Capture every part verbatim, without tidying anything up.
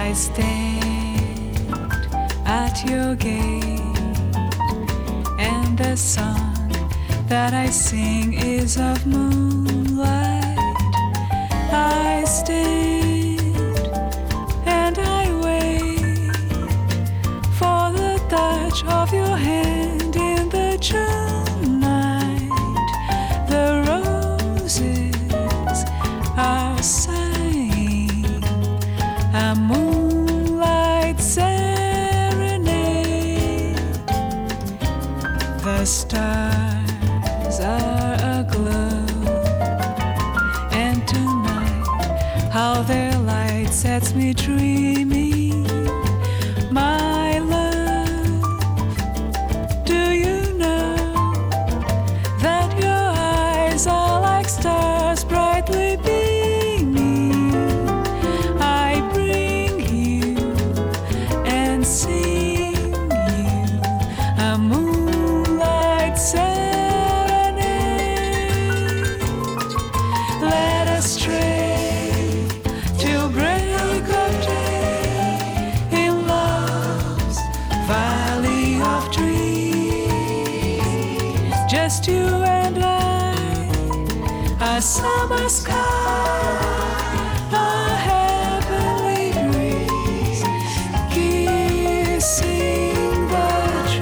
I stand at your gate, and the song that I sing is of moonlight. I stand and I wait for the touch of your hand in the June night. The roses are sighing a moonlight serenade. The stars are aglow, and tonight how their light sets me dreaming. My love, do you know that your eyes are like stars brightly beaming? I bring you and sing you a moonlight serenade. Let us stray till break of day in love's valley of dreams. Just you and I, a summer sky, a heavenly breeze, kissing the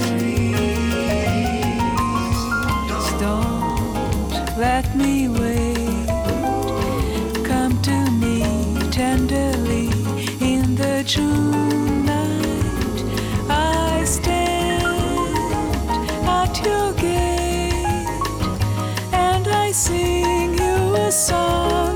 trees. Don't let me wait, come to me tenderly in the June night. I stand at your gate, and I sing you a song.